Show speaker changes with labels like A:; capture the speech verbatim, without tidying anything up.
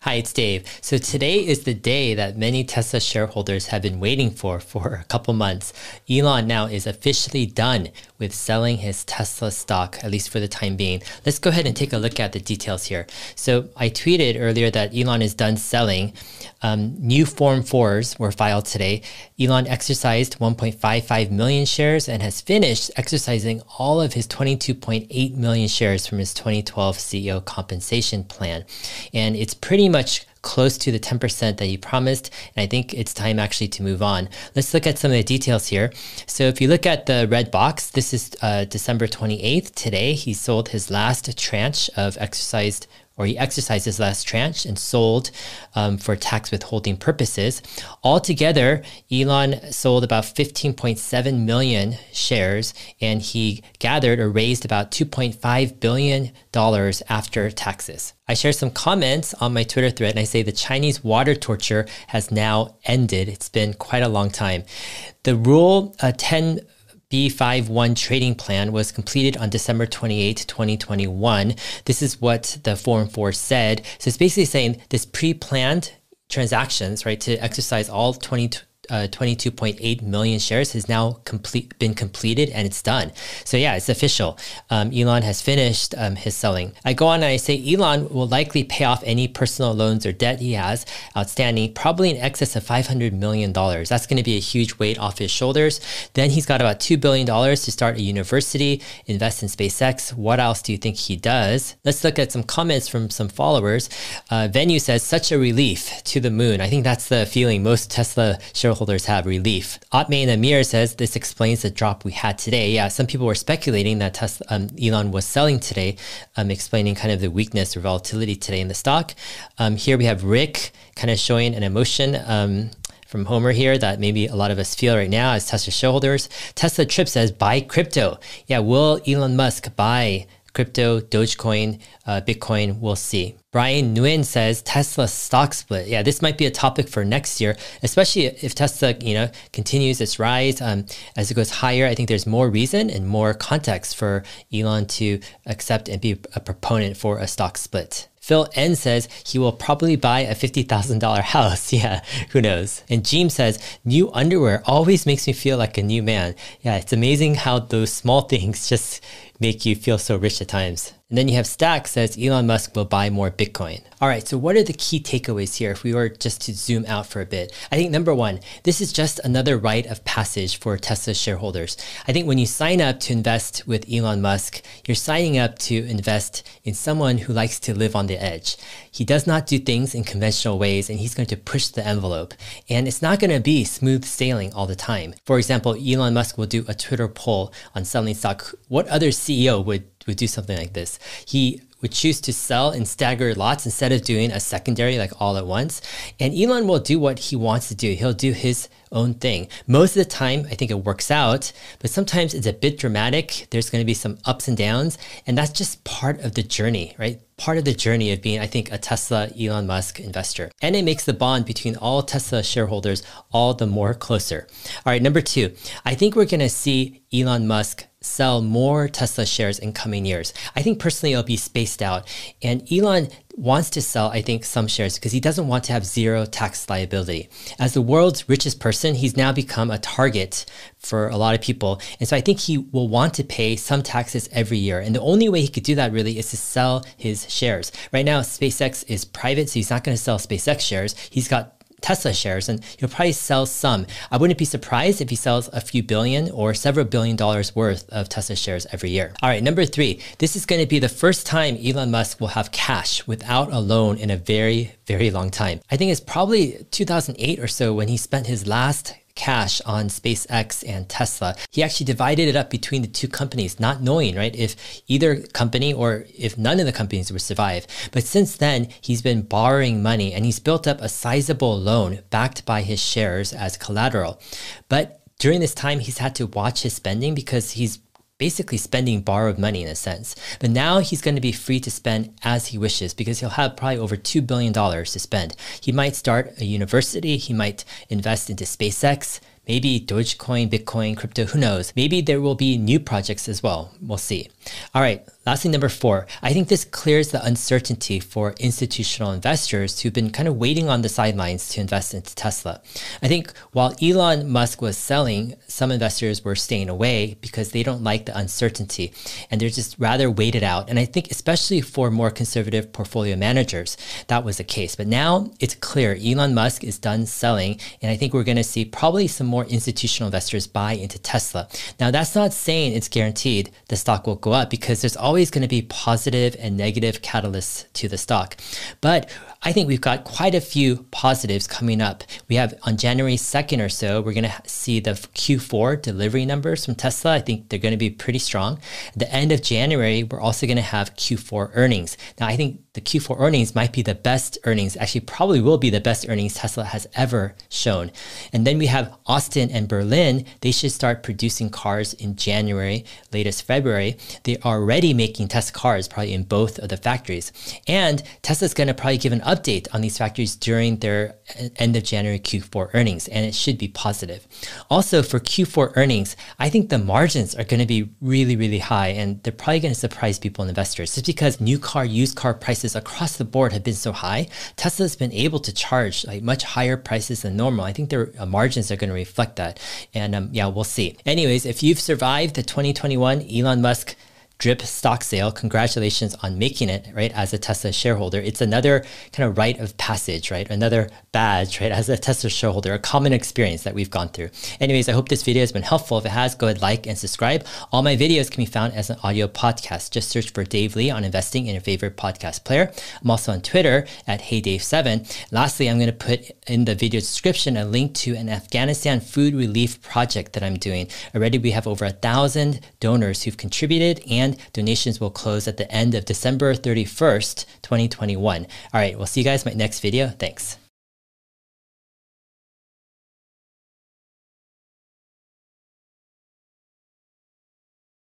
A: Hi, it's Dave. So today is the day that many Tesla shareholders have been waiting for for a couple months. Elon now is officially done with selling his Tesla stock, at least for the time being. Let's go ahead and take a look at the details here. So I tweeted earlier that Elon is done selling. Um, new Form fours were filed today. Elon exercised one point five five million shares and has finished exercising all of his twenty-two point eight million shares from his twenty twelve C E O compensation plan. And it's pretty much much close to the ten percent that he promised. And I think it's time actually to move on. Let's look at some of the details here. So if you look at the red box, this is uh, December twenty-eighth. Today, he sold his last tranche of exercised or he exercised his last tranche and sold um, for tax withholding purposes. Altogether, Elon sold about fifteen point seven million shares, and he gathered or raised about two point five billion dollars after taxes. I share some comments on my Twitter thread, and I say the Chinese water torture has now ended. It's been quite a long time. The Rule uh, ten B fifty-one trading plan was completed on December twenty-eighth, twenty twenty-one. This is what the Form four said. So it's basically saying this pre-planned transactions, right, to exercise all twenty, uh, twenty-two point eight million shares has now complete, been completed and it's done. So yeah, it's official. Um, Elon has finished um, his selling. I go on and I say Elon will likely pay off any personal loans or debt he has outstanding, probably in excess of five hundred million dollars. That's going to be a huge weight off his shoulders. Then he's got about two billion dollars to start a university, invest in SpaceX. What else do you think he does? Let's look at some comments from some followers. Uh, Venue says, such a relief to the moon. I think that's the feeling most Tesla shareholders have, relief. Otmain Amir says, this explains the drop we had today. Yeah, some people were speculating that Tesla, um, Elon was selling today, um, explaining kind of the weakness or volatility today in the stock. Um, here we have Rick kind of showing an emotion um, from Homer here that maybe a lot of us feel right now as Tesla shareholders. Tesla Trip says, buy crypto. Yeah, will Elon Musk buy crypto, Dogecoin, uh, Bitcoin? We'll see. Brian Nguyen says Tesla stock split. Yeah, this might be a topic for next year, especially if Tesla, you know, continues its rise um, as it goes higher. I think there's more reason and more context for Elon to accept and be a proponent for a stock split. Phil N says he will probably buy a fifty thousand dollar house. Yeah, who knows? And Jeem says, new underwear always makes me feel like a new man. Yeah, it's amazing how those small things just make you feel so rich at times. And then you have Stack says Elon Musk will buy more Bitcoin. All right, so what are the key takeaways here if we were just to zoom out for a bit? I think number one, this is just another rite of passage for Tesla shareholders. I think when you sign up to invest with Elon Musk, you're signing up to invest in someone who likes to live on the edge. He does not do things in conventional ways, and he's going to push the envelope. And it's not going to be smooth sailing all the time. For example, Elon Musk will do a Twitter poll on selling stock. What other C E O would would do something like this? He would choose to sell in staggered lots instead of doing a secondary like all at once. And Elon will do what he wants to do. He'll do his own thing. Most of the time, I think it works out, but sometimes it's a bit dramatic. There's going to be some ups and downs, and that's just part of the journey, right? Part of the journey of being, I think, a Tesla Elon Musk investor. And it makes the bond between all Tesla shareholders all the more closer. All right, number two, I think we're going to see Elon Musk sell more Tesla shares in coming years. I think personally it'll be spaced out. And Elon wants to sell, I think, some shares because he doesn't want to have zero tax liability. As the world's richest person, he's now become a target for a lot of people. And so I think he will want to pay some taxes every year. And the only way he could do that really is to sell his shares. Right now, SpaceX is private, so he's not going to sell SpaceX shares. He's got Tesla shares, and he'll probably sell some. I wouldn't be surprised if he sells a few billion or several billion dollars worth of Tesla shares every year. All right, number three, this is going to be the first time Elon Musk will have cash without a loan in a very, very long time. I think it's probably two thousand eight or so when he spent his last cash on SpaceX and Tesla. He actually divided it up between the two companies, not knowing, right, if either company or if none of the companies would survive. But since then, he's been borrowing money and he's built up a sizable loan backed by his shares as collateral. But during this time, he's had to watch his spending because he's basically spending borrowed money in a sense. But now he's going to be free to spend as he wishes because he'll have probably over two billion dollars to spend. He might start a university. He might invest into SpaceX. Maybe Dogecoin, Bitcoin, crypto, who knows? Maybe there will be new projects as well. We'll see. All right, Lastly, number four, I think this clears the uncertainty for institutional investors who've been kind of waiting on the sidelines to invest into Tesla. I think while Elon Musk was selling, some investors were staying away because they don't like the uncertainty and they're just rather wait it out. And I think especially for more conservative portfolio managers, that was the case. But now it's clear Elon Musk is done selling, and I think we're going to see probably some more institutional investors buy into Tesla. Now, that's not saying it's guaranteed the stock will go up, because there's always Always going to be positive and negative catalysts to the stock. But I think we've got quite a few positives coming up. We have on January second or so, we're going to see the Q four delivery numbers from Tesla. I think they're going to be pretty strong. At the end of January, we're also going to have Q four earnings. Now, I think the Q four earnings might be the best earnings, actually probably will be the best earnings Tesla has ever shown. And then we have Austin and Berlin. They should start producing cars in January, latest February. They are already making test cars probably in both of the factories. And Tesla's going to probably give an update on these factories during their end of January Q four earnings, and it should be positive. Also for Q four earnings, I think the margins are going to be really, really high, and they're probably going to surprise people and investors. Just because new car, used car prices across the board have been so high, Tesla's been able to charge like much higher prices than normal. I think their uh, margins are going to reflect that. And um, yeah, we'll see. Anyways, if you've survived the twenty twenty-one Elon Musk drip stock sale, congratulations on making it, right? As a Tesla shareholder, it's another kind of rite of passage, right? Another badge, right? As a Tesla shareholder, a common experience that we've gone through. Anyways, I hope this video has been helpful. If it has, go ahead, like and subscribe. All my videos can be found as an audio podcast. Just search for Dave Lee on investing in your favorite podcast player. I'm also on Twitter at Hey Dave seven. Lastly, I'm going to put in the video description a link to an Afghanistan food relief project that I'm doing. Already, we have over a thousand donors who've contributed, and donations will close at the end of December thirty-first, twenty twenty-one. All right, we'll see you guys in my next video. Thanks.